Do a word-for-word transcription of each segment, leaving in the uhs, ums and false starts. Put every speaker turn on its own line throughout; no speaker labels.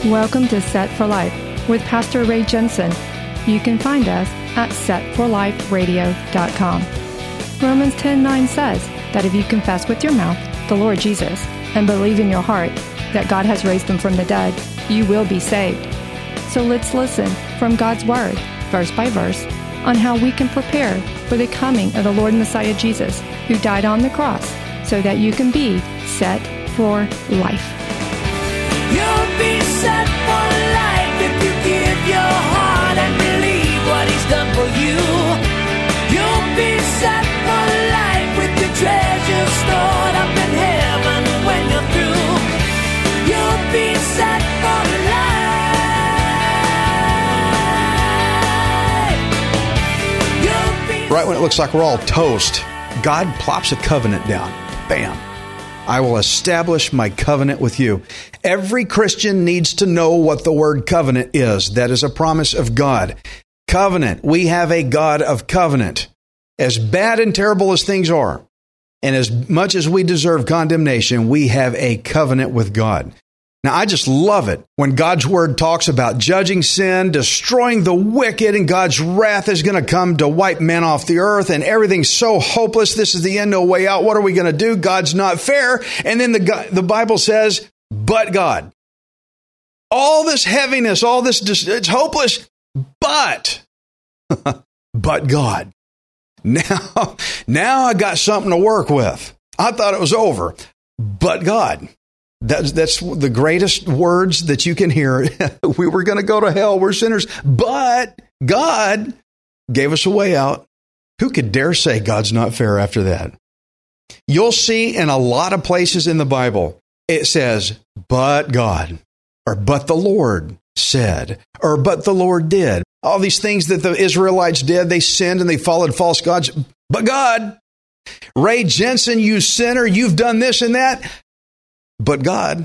Welcome to Set for Life with Pastor Ray Jensen. You can find us at set for life radio dot com. Romans ten nine says that if you confess with your mouth the Lord Jesus and believe in your heart that God has raised him from the dead, you will be saved. So let's listen from God's Word, verse by verse, on how we can prepare for the coming of the Lord and Messiah Jesus, who died on the cross so that you can be set for life.
You'll be set for life if you give your heart and believe what he's done for you. You'll be set for life with your treasure stored up in heaven when you're through. You'll be set for life. You'll be
Right when it looks like we're all toast, God plops a covenant down. Bam. I will establish my covenant with you. Every Christian needs to know what the word covenant is. That is a promise of God. Covenant. We have a God of covenant. As bad and terrible as things are, and as much as we deserve condemnation, we have a covenant with God. Now, I just love it when God's word talks about judging sin, destroying the wicked, and God's wrath is going to come to wipe men off the earth, and everything's so hopeless. This is the end, no way out. What are we going to do? God's not fair. And then the, the Bible says, but God. All this heaviness, all this, it's hopeless, but, but God. Now, now I got something to work with. I thought it was over, but God. That's, that's the greatest words that you can hear. We were going to go to hell. We're sinners. But God gave us a way out. Who could dare say God's not fair after that? You'll see in a lot of places in the Bible, it says, but God, or but the Lord said, or but the Lord did. All these things that the Israelites did, they sinned and they followed false gods. But God, Ray Jensen, you sinner, you've done this and that. But God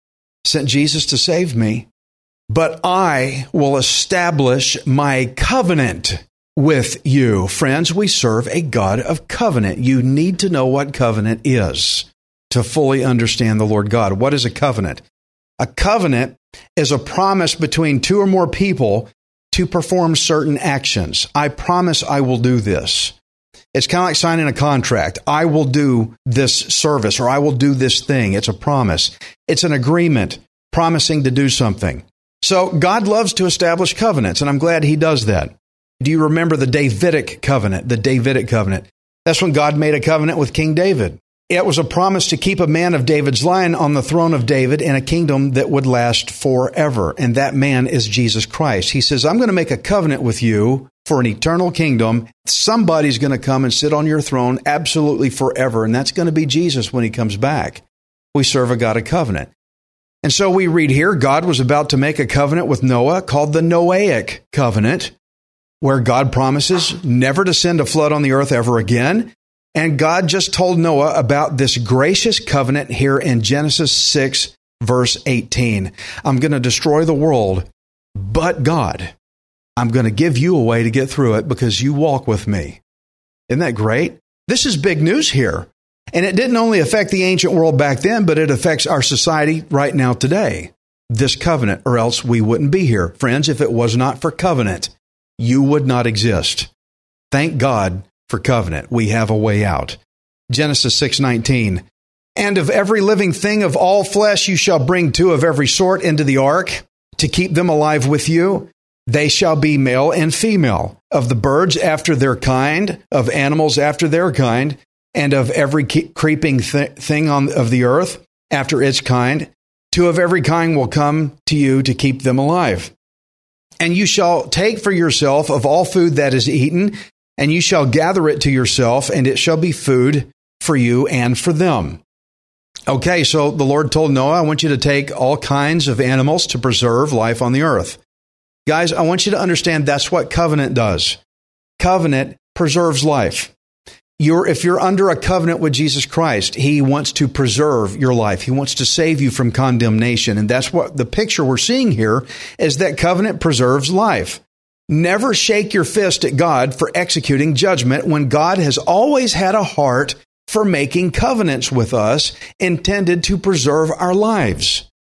sent Jesus to save me. But I will establish my covenant with you. Friends, we serve a God of covenant. You need to know what covenant is to fully understand the Lord God. What is a covenant? A covenant is a promise between two or more people to perform certain actions. I promise I will do this. It's kind of like signing a contract. I will do this service, or I will do this thing. It's a promise. It's an agreement promising to do something. So God loves to establish covenants, and I'm glad he does that. Do you remember the Davidic covenant? The Davidic covenant. That's when God made a covenant with King David. It was a promise to keep a man of David's line on the throne of David in a kingdom that would last forever. And that man is Jesus Christ. He says, I'm going to make a covenant with you for an eternal kingdom. Somebody's going to come and sit on your throne absolutely forever. And that's going to be Jesus when he comes back. We serve a God of covenant. And so we read here, God was about to make a covenant with Noah called the Noahic covenant, where God promises never to send a flood on the earth ever again. And God just told Noah about this gracious covenant here in Genesis six, verse eighteen. I'm going to destroy the world, but God, I'm going to give you a way to get through it because you walk with me. Isn't that great? This is big news here. And it didn't only affect the ancient world back then, but it affects our society right now today. This covenant, or else we wouldn't be here. Friends, if it was not for covenant, you would not exist. Thank God for covenant. We have a way out. Genesis six nineteen. And of every living thing of all flesh you shall bring two of every sort into the ark to keep them alive with you. They shall be male and female. Of the birds after their kind, of animals after their kind, and of every creeping th- thing on of the earth after its kind. Two of every kind will come to you to keep them alive. And you shall take for yourself of all food that is eaten, and you shall gather it to yourself, and it shall be food for you and for them. Okay, so the Lord told Noah, I want you to take all kinds of animals to preserve life on the earth. Guys, I want you to understand that's what covenant does. Covenant preserves life. You're, if you're under a covenant with Jesus Christ, he wants to preserve your life. He wants to save you from condemnation. And that's what the picture we're seeing here is that covenant preserves life. Never shake your fist at God for executing judgment when God has always had a heart for making covenants with us intended to preserve our lives.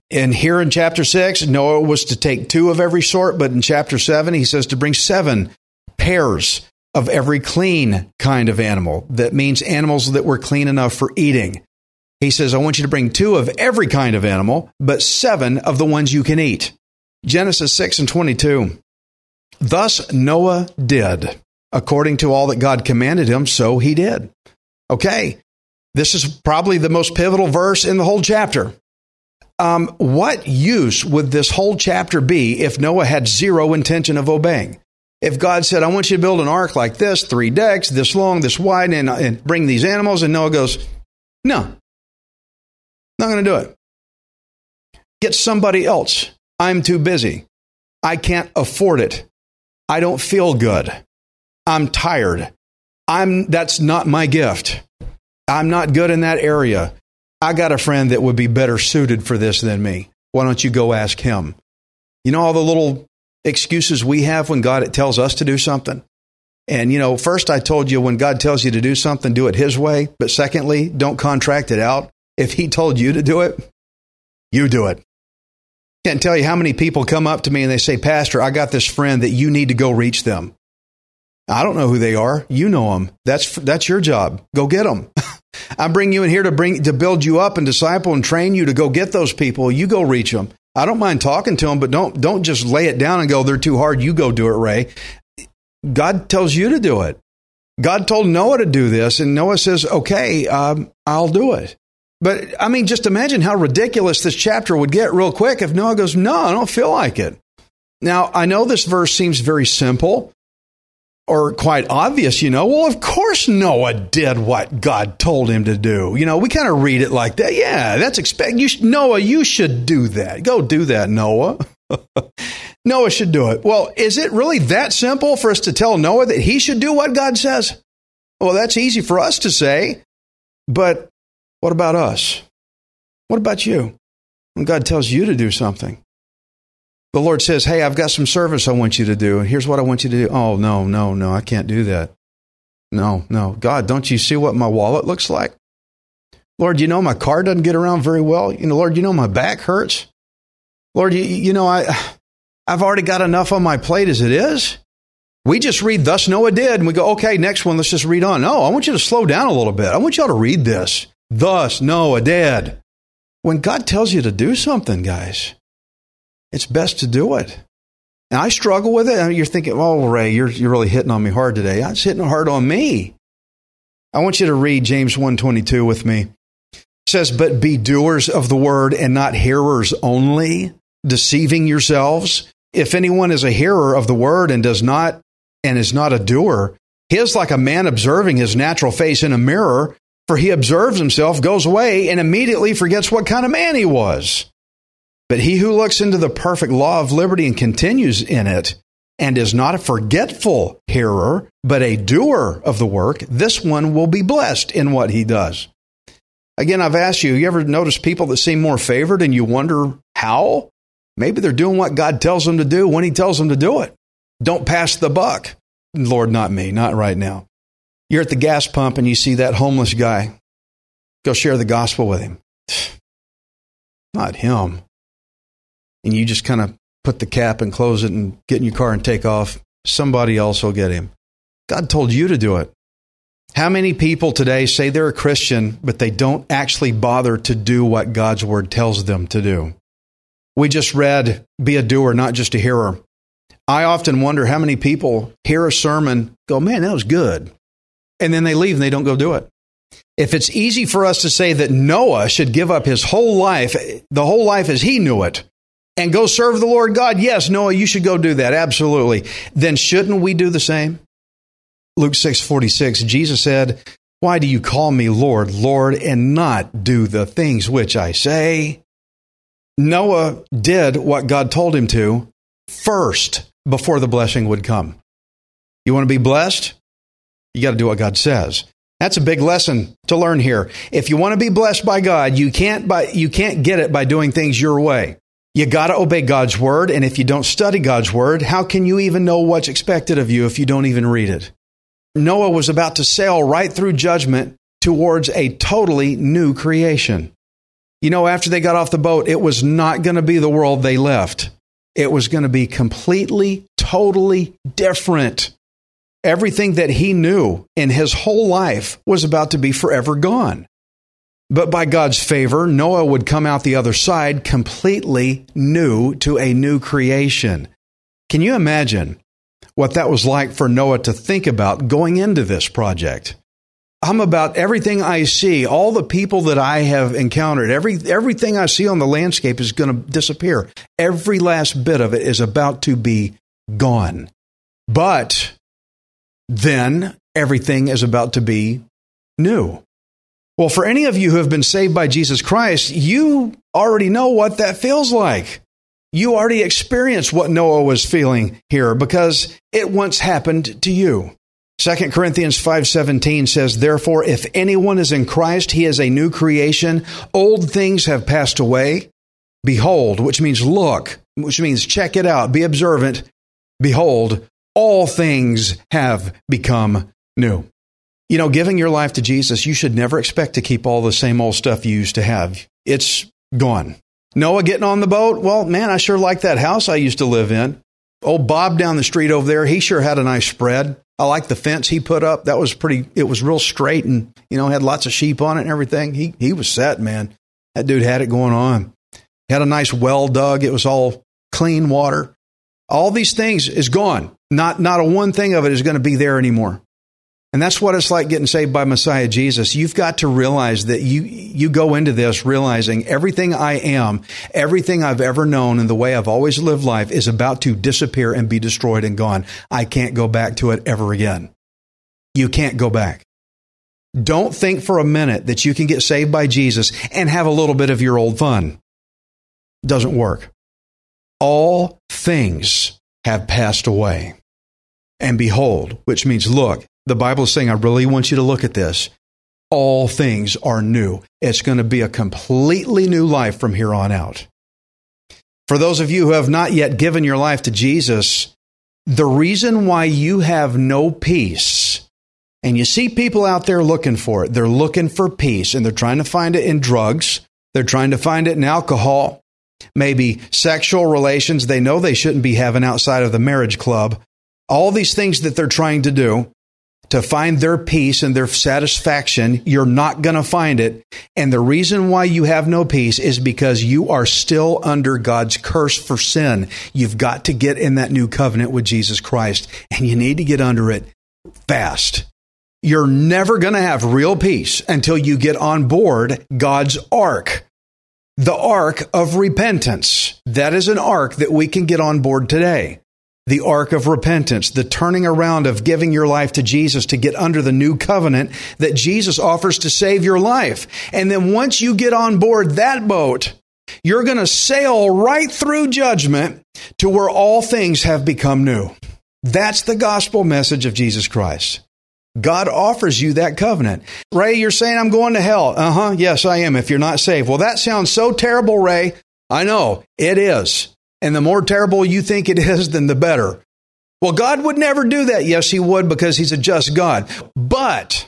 And here in chapter six, Noah was to take two of every sort, but in chapter seven, he says to bring seven pairs of every clean kind of animal. That means animals that were clean enough for eating. He says, I want you to bring two of every kind of animal, but seven of the ones you can eat. Genesis six and twenty-two. Thus Noah did, according to all that God commanded him, so he did. Okay, this is probably the most pivotal verse in the whole chapter. Um, what use would this whole chapter be if Noah had zero intention of obeying? If God said, I want you to build an ark like this, three decks, this long, this wide, and, and bring these animals, and Noah goes, no, not going to do it. Get somebody else. I'm too busy. I can't afford it. I don't feel good. I'm tired. I'm, that's not my gift. I'm not good in that area. I got a friend that would be better suited for this than me. Why don't you go ask him? You know all the little excuses we have when God tells us to do something? And, you know, first I told you when God tells you to do something, do it his way. But secondly, don't contract it out. If he told you to do it, you do it. Can't tell you how many people come up to me and they say, Pastor, I got this friend that you need to go reach them. I don't know who they are. You know them. That's that's your job. Go get them. I bring you in here to bring to build you up and disciple and train you to go get those people. You go reach them. I don't mind talking to them, but don't don't just lay it down and go, they're too hard. You go do it, Ray. God tells you to do it. God told Noah to do this, and Noah says, okay, um, I'll do it. But, I mean, just imagine how ridiculous this chapter would get real quick if Noah goes, no, I don't feel like it. Now, I know this verse seems very simple or quite obvious, you know. Well, of course Noah did what God told him to do. You know, we kind of read it like that. Yeah, that's expect. You sh- Noah, you should do that. Go do that, Noah. Noah should do it. Well, is it really that simple for us to tell Noah that he should do what God says? Well, that's easy for us to say, but what about us? What about you? When God tells you to do something, the Lord says, hey, I've got some service I want you to do, and here's what I want you to do. Oh, no, no, no, I can't do that. No, no. God, don't you see what my wallet looks like? Lord, you know my car doesn't get around very well. You know, Lord, you know my back hurts. Lord, you, you know, I, I've already got enough on my plate as it is. We just read, thus Noah did, and we go, okay, next one, let's just read on. No, I want you to slow down a little bit. I want y'all to read this. Thus Noah did. When God tells you to do something, guys, it's best to do it. And I struggle with it. You're thinking, oh, Ray, you're, you're really hitting on me hard today. It's hitting hard on me. I want you to read James one twenty-two with me. It says, but be doers of the word and not hearers only, deceiving yourselves. If anyone is a hearer of the word and does not, and is not a doer, he is like a man observing his natural face in a mirror, for he observes himself, goes away, and immediately forgets what kind of man he was. But he who looks into the perfect law of liberty and continues in it, and is not a forgetful hearer, but a doer of the work, this one will be blessed in what he does. Again, I've asked you, you ever notice people that seem more favored and you wonder how? Maybe they're doing what God tells them to do when he tells them to do it. Don't pass the buck. Lord, not me, not right now. You're at the gas pump and you see that homeless guy. Go share the gospel with him. Not him. And you just kind of put the cap and close it and get in your car and take off. Somebody else will get him. God told you to do it. How many people today say they're a Christian, but they don't actually bother to do what God's word tells them to do? We just read, be a doer, not just a hearer. I often wonder how many people hear a sermon, go, man, that was good. And then they leave and they don't go do it. If it's easy for us to say that Noah should give up his whole life, the whole life as he knew it, and go serve the Lord God, yes, Noah, you should go do that, absolutely. Then shouldn't we do the same? Luke six forty-six, Jesus said, why do you call me Lord, Lord, and not do the things which I say? Noah did what God told him to first before the blessing would come. You want to be blessed? You got to do what God says. That's a big lesson to learn here. If you want to be blessed by God, you can't by, you can't get it by doing things your way. You got to obey God's word, and if you don't study God's word, how can you even know what's expected of you if you don't even read it? Noah was about to sail right through judgment towards a totally new creation. You know, after they got off the boat, it was not going to be the world they left. It was going to be completely, totally different. Everything that he knew in his whole life was about to be forever gone. But by God's favor, Noah would come out the other side completely new to a new creation. Can you imagine what that was like for Noah to think about going into this project? I'm about everything I see, all the people that I have encountered, every everything I see on the landscape is going to disappear. Every last bit of it is about to be gone. But then everything is about to be new. Well, for any of you who have been saved by Jesus Christ, you already know what that feels like. You already experienced what Noah was feeling here because it once happened to you. Second Corinthians five seventeen says, "Therefore, if anyone is in Christ, he is a new creation. Old things have passed away. Behold," which means look, which means check it out, be observant. "Behold, all things have become new." You know, giving your life to Jesus, you should never expect to keep all the same old stuff you used to have. It's gone. Noah getting on the boat? Well, man, I sure like that house I used to live in. Old Bob down the street over there, he sure had a nice spread. I like the fence he put up. That was pretty, it was real straight and, you know, had lots of sheep on it and everything. He he was set, man. That dude had it going on. He had a nice well dug. It was all clean water. All these things is gone. Not, not a one thing of it is going to be there anymore. And that's what it's like getting saved by Messiah Jesus. You've got to realize that you you go into this realizing everything I am, everything I've ever known and the way I've always lived life is about to disappear and be destroyed and gone. I can't go back to it ever again. You can't go back. Don't think for a minute that you can get saved by Jesus and have a little bit of your old fun. It doesn't work. All things have passed away. And behold, which means look. The Bible is saying, I really want you to look at this. All things are new. It's going to be a completely new life from here on out. For those of you who have not yet given your life to Jesus, the reason why you have no peace, and you see people out there looking for it, they're looking for peace, and they're trying to find it in drugs. They're trying to find it in alcohol, maybe sexual relations they know they shouldn't be having outside of the marriage club. All these things that they're trying to do to find their peace and their satisfaction, you're not going to find it. And the reason why you have no peace is because you are still under God's curse for sin. You've got to get in that new covenant with Jesus Christ, and you need to get under it fast. You're never going to have real peace until you get on board God's ark, the ark of repentance. That is an ark that we can get on board today. The ark of repentance, the turning around of giving your life to Jesus to get under the new covenant that Jesus offers to save your life. And then once you get on board that boat, you're going to sail right through judgment to where all things have become new. That's the gospel message of Jesus Christ. God offers you that covenant. Ray, you're saying I'm going to hell. Uh-huh, yes, I am if you're not saved. Well, that sounds so terrible, Ray. I know, it is. And the more terrible you think it is, then the better. Well, God would never do that. Yes, he would, because he's a just God. But,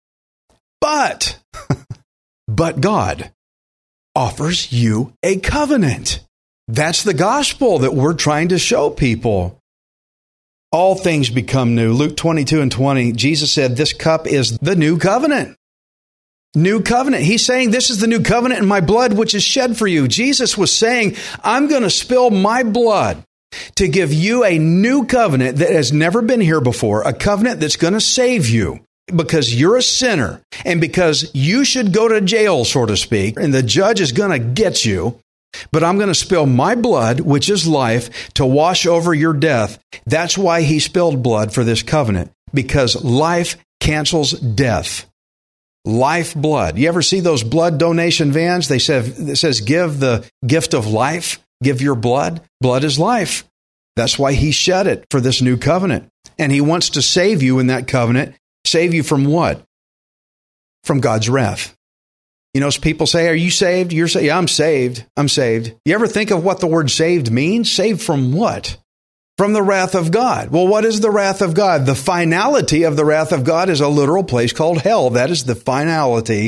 but, but God offers you a covenant. That's the gospel that we're trying to show people. All things become new. Luke twenty-two and twenty, Jesus said, this cup is the new covenant. New covenant. He's saying, this is the new covenant in my blood, which is shed for you. Jesus was saying, I'm going to spill my blood to give you a new covenant that has never been here before, a covenant that's going to save you because you're a sinner and because you should go to jail, so to speak, and the judge is going to get you. But I'm going to spill my blood, which is life, to wash over your death. That's why he spilled blood for this covenant, because life cancels death. Life blood. You ever see those blood donation vans? They say, it says, give the gift of life, give your blood. Blood is life. That's why he shed it for this new covenant. And he wants to save you in that covenant. Save you from what? From God's wrath. You know, people say, are you saved? You're saying, yeah, I'm saved. I'm saved. You ever think of what the word saved means? Saved from what? From the wrath of God. Well, what is the wrath of God? The finality of the wrath of God is a literal place called hell. That is the finality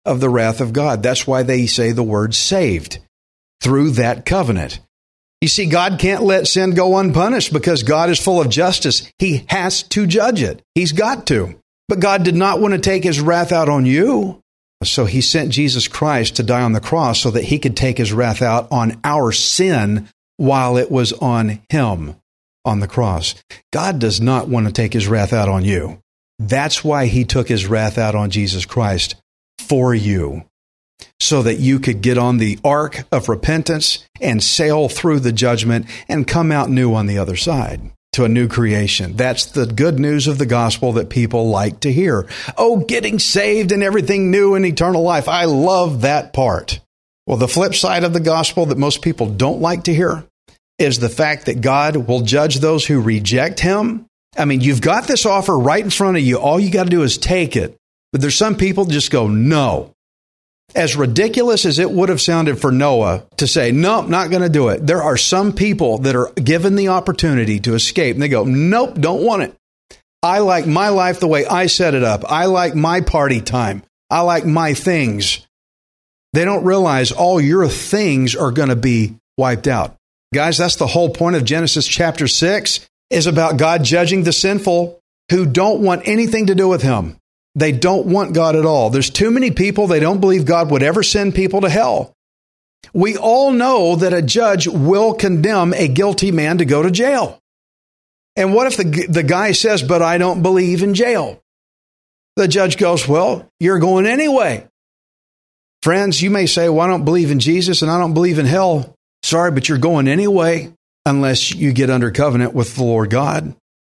of the wrath of God. That's why they say the word saved, through that covenant. You see, God can't let sin go unpunished because God is full of justice. He has to judge it. He's got to. But God did not want to take his wrath out on you. So he sent Jesus Christ to die on the cross so that he could take his wrath out on our sin while it was on him on the cross. God does not want to take his wrath out on you. That's why he took his wrath out on Jesus Christ for you, so that you could get on the ark of repentance and sail through the judgment and come out new on the other side to a new creation. That's the good news of the gospel that people like to hear. Oh, getting saved and everything new and eternal life. I love that part. Well, the flip side of the gospel that most people don't like to hear is the fact that God will judge those who reject him. I mean, you've got this offer right in front of you. All you got to do is take it. But there's some people that just go, no. As ridiculous as it would have sounded for Noah to say, nope, not going to do it. There are some people that are given the opportunity to escape, and they go, nope, don't want it. I like my life the way I set it up. I like my party time. I like my things. They don't realize all your things are going to be wiped out. Guys, that's the whole point of Genesis chapter six, is about God judging the sinful who don't want anything to do with him. They don't want God at all. There's too many people, they don't believe God would ever send people to hell. We all know that a judge will condemn a guilty man to go to jail. And what if the, the guy says, but I don't believe in jail? The judge goes, well, you're going anyway. Friends, you may say, well, I don't believe in Jesus and I don't believe in hell. Sorry, but you're going anyway unless you get under covenant with the Lord God.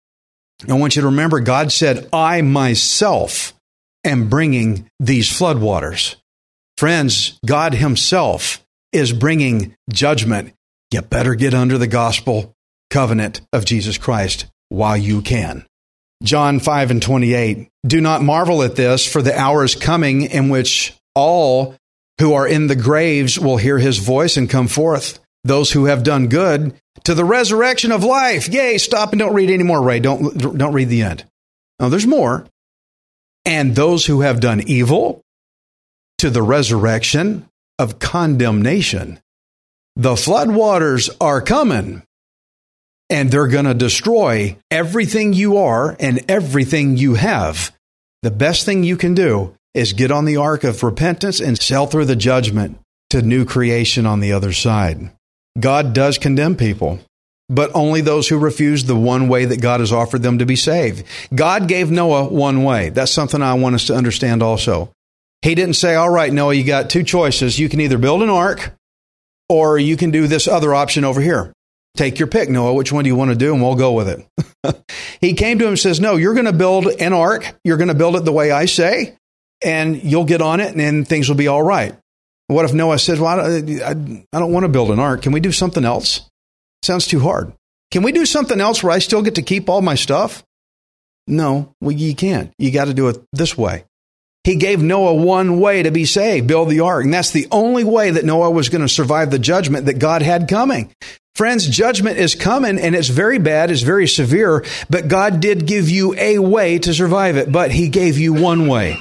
I want you to remember, God said, I myself am bringing these floodwaters. Friends, God himself is bringing judgment. You better get under the gospel covenant of Jesus Christ while you can. John five and twenty-eight, do not marvel at this, for the hour is coming in which all who are in the graves will hear his voice and come forth. Those who have done good to the resurrection of life. Yay, stop and don't read anymore, Ray. Don't, don't read the end. No, there's more. And those who have done evil to the resurrection of condemnation. The floodwaters are coming, and they're going to destroy everything you are and everything you have. The best thing you can do is get on the ark of repentance and sail through the judgment to new creation on the other side. God does condemn people, but only those who refuse the one way that God has offered them to be saved. God gave Noah one way. That's something I want us to understand also. He didn't say, all right, Noah, you got two choices. You can either build an ark or you can do this other option over here. Take your pick, Noah. Which one do you want to do? And we'll go with it. He came to him and says, no, you're going to build an ark. You're going to build it the way I say, and you'll get on it and then things will be all right. What if Noah says, well, I don't, I, I don't want to build an ark. Can we do something else? Sounds too hard. Can we do something else where I still get to keep all my stuff? No, well, you can't. You got to do it this way. He gave Noah one way to be saved, build the ark. And that's the only way that Noah was going to survive the judgment that God had coming. Friends, judgment is coming, and it's very bad, it's very severe, but God did give you a way to survive it, but he gave you one way.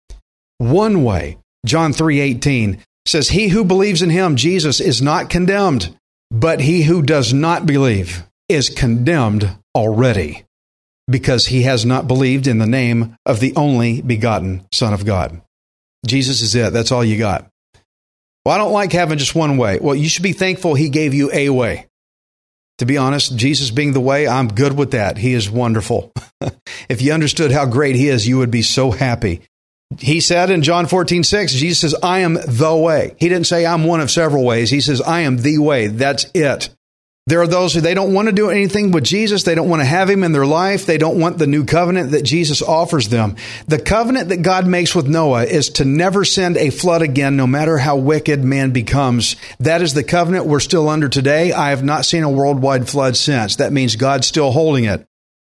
One way. John three eighteen says, he who believes in him, Jesus, is not condemned, but he who does not believe is condemned already, because he has not believed in the name of the only begotten Son of God. Jesus is it. That's all you got. Well, I don't like having just one way. Well, you should be thankful he gave you a way. To be honest, Jesus being the way, I'm good with that. He is wonderful. If you understood how great he is, you would be so happy. He said in John fourteen six, Jesus says, I am the way. He didn't say I'm one of several ways. He says, I am the way. That's it. There are those who they don't want to do anything with Jesus. They don't want to have him in their life. They don't want the new covenant that Jesus offers them. The covenant that God makes with Noah is to never send a flood again, no matter how wicked man becomes. That is the covenant we're still under today. I have not seen a worldwide flood since. That means God's still holding it.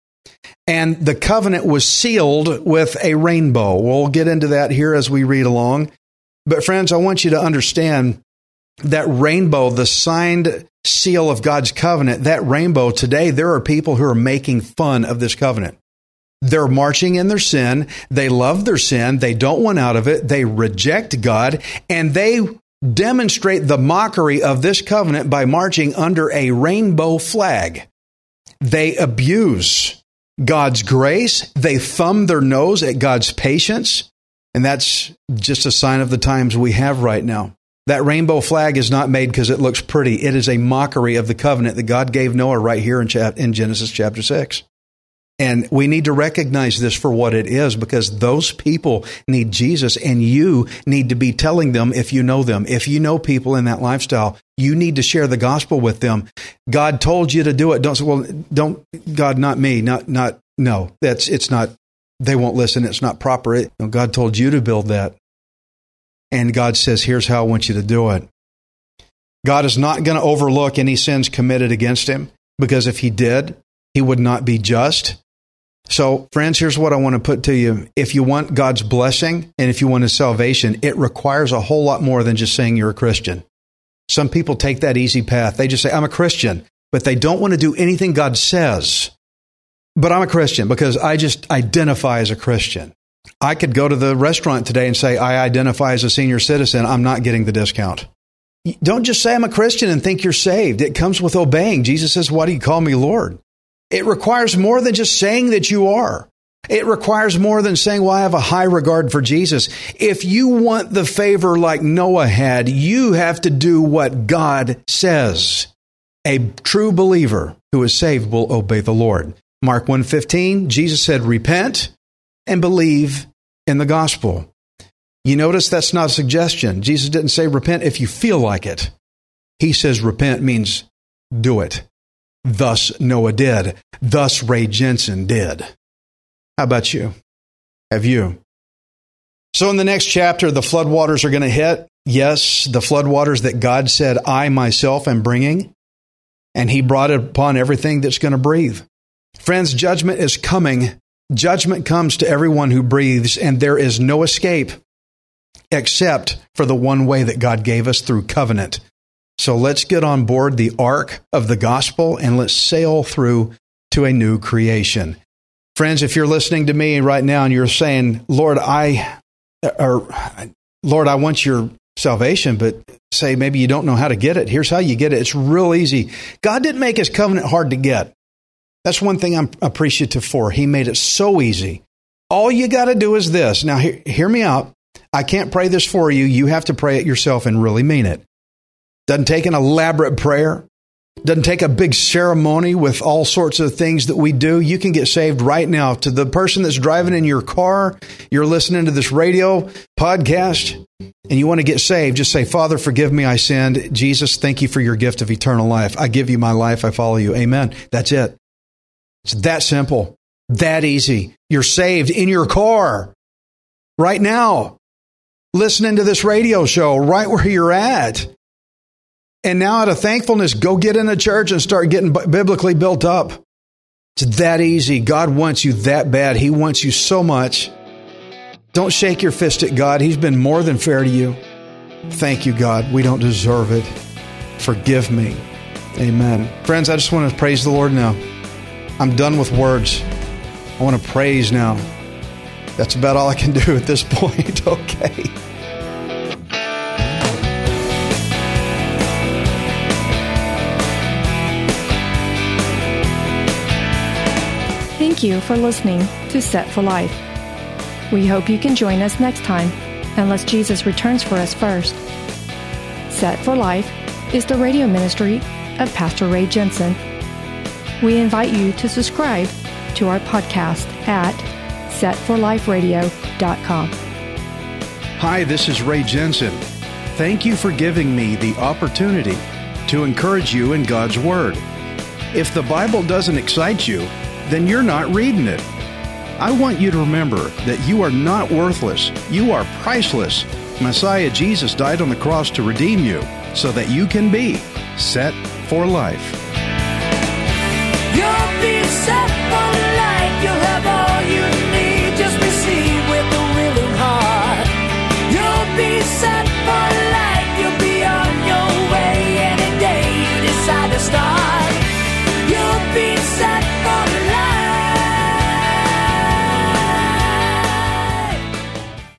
And the covenant was sealed with a rainbow. We'll get into that here as we read along. But friends, I want you to understand that rainbow, the signed seal of God's covenant, that rainbow, today there are people who are making fun of this covenant. They're marching in their sin. They love their sin. They don't want out of it. They reject God, and they demonstrate the mockery of this covenant by marching under a rainbow flag. They abuse God's grace. They thumb their nose at God's patience. And that's just a sign of the times we have right now. That rainbow flag is not made because it looks pretty. It is a mockery of the covenant that God gave Noah right here in, chap- in Genesis chapter six. And we need to recognize this for what it is, because those people need Jesus, and you need to be telling them if you know them. If you know people in that lifestyle, you need to share the gospel with them. God told you to do it. Don't say, well, don't, God, not me, not, not, no, that's, it's not, they won't listen. It's not proper. It, you know, God told you to build that. And God says, here's how I want you to do it. God is not going to overlook any sins committed against him, because if he did, he would not be just. So, friends, here's what I want to put to you. If you want God's blessing and if you want his salvation, it requires a whole lot more than just saying you're a Christian. Some people take that easy path. They just say, I'm a Christian, but they don't want to do anything God says. But I'm a Christian because I just identify as a Christian. I could go to the restaurant today and say, I identify as a senior citizen. I'm not getting the discount. Don't just say I'm a Christian and think you're saved. It comes with obeying. Jesus says, why do you call me Lord? It requires more than just saying that you are. It requires more than saying, well, I have a high regard for Jesus. If you want the favor like Noah had, you have to do what God says. A true believer who is saved will obey the Lord. Mark one fifteen, Jesus said, repent and believe in the gospel. You notice that's not a suggestion. Jesus didn't say repent if you feel like it. He says repent means do it. Thus Noah did. Thus Ray Jensen did. How about you? Have you? So in the next chapter, the floodwaters are going to hit. Yes, the floodwaters that God said, I myself am bringing. And he brought it upon everything that's going to breathe. Friends, judgment is coming. Judgment comes to everyone who breathes, and there is no escape except for the one way that God gave us through covenant. So let's get on board the ark of the gospel and let's sail through to a new creation. Friends, if you're listening to me right now and you're saying, Lord, I, or Lord, I want your salvation, but say maybe you don't know how to get it. Here's how you get it. It's real easy. God didn't make his covenant hard to get. That's one thing I'm appreciative for. He made it so easy. All you got to do is this. Now, hear, hear me out. I can't pray this for you. You have to pray it yourself and really mean it. Doesn't take an elaborate prayer. Doesn't take a big ceremony with all sorts of things that we do. You can get saved right now. To the person that's driving in your car, you're listening to this radio podcast, and you want to get saved, just say, Father, forgive me, I sinned. Jesus, thank you for your gift of eternal life. I give you my life. I follow you. Amen. That's it. It's that simple, that easy. You're saved in your car right now, listening to this radio show right where you're at. And now out of thankfulness, go get in a church and start getting biblically built up. It's that easy. God wants you that bad. He wants you so much. Don't shake your fist at God. He's been more than fair to you. Thank you, God. We don't deserve it. Forgive me. Amen. Friends, I just want to praise the Lord now. I'm done with words. I want to praise now. That's about all I can do at this point. Okay.
Thank you for listening to Set for Life. We hope you can join us next time, unless Jesus returns for us first. Set for Life is the radio ministry of Pastor Ray Jensen. We invite you to subscribe to our podcast at set for life radio dot com.
Hi, this is Ray Jensen. Thank you for giving me the opportunity to encourage you in God's Word. If the Bible doesn't excite you, then you're not reading it. I want you to remember that you are not worthless. You are priceless. Messiah Jesus died on the cross to redeem you so that you can be set for life.
You'll be set for